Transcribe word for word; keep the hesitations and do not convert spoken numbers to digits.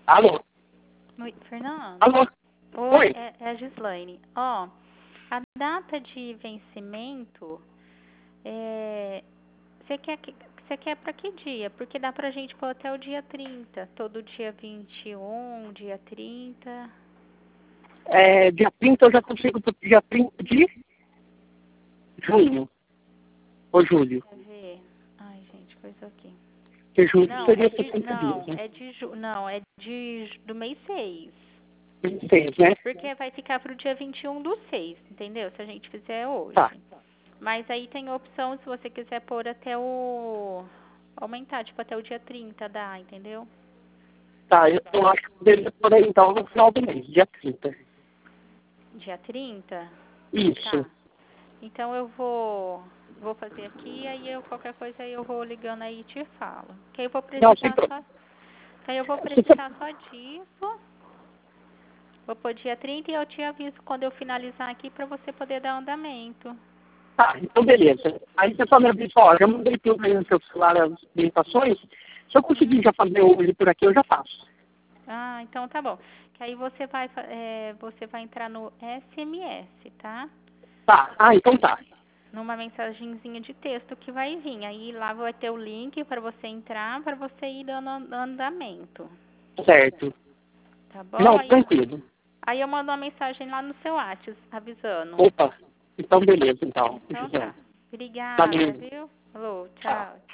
Alô? Oi, Fernando? Alô? Oi, Oi? é, é a Gislaine. Ó, a data de vencimento, é, você quer que você quer para que dia? Porque dá pra gente pôr até o dia trinta, todo dia vinte e um, dia trinta. É, dia trinta eu já consigo pro dia trinta de junho. Ou julho. Quer ver? Ai, gente, coisa aqui. Porque julho Não, é seria de sessenta dias, não, né? é de ju, não, é de do mês seis. vinte e seis, né? Porque vai ficar pro dia vinte e um do seis, entendeu? Se a gente fizer Tá. hoje. Mas aí tem a opção, se você quiser pôr até o... aumentar, tipo, até o dia trinta dá, entendeu? Tá, eu, eu acho que poderia por aí então no final do mês, dia trinta. Dia trinta. Isso. Tá. Então eu vou... vou fazer aqui, aí eu, qualquer coisa aí eu vou ligando aí e te falo. Que aí eu vou Não, sem precisar problema. só... Que aí eu vou Se você... precisar só disso. Vou pôr dia trinta e eu te aviso quando eu finalizar aqui pra você poder dar andamento. Tá, então beleza. Aí você só me avisa, ó, já mandei tudo aí no seu celular as orientações. Se eu conseguir Uhum. já fazer hoje por aqui, eu já faço. Ah, então tá bom. Que aí você vai, fa- é, você vai entrar no S M S, tá? Tá, ah, então tá. Numa mensagenzinha de texto que vai vir. Aí lá vai ter o link para você entrar, para você ir dando an- andamento. Certo. Tá bom? Não, Aí, tranquilo. aí eu mando uma mensagem lá no seu WhatsApp avisando. Opa, então beleza, então. Então Gisele. tá. Obrigada, Valeu. viu? Falou, Tchau. tchau.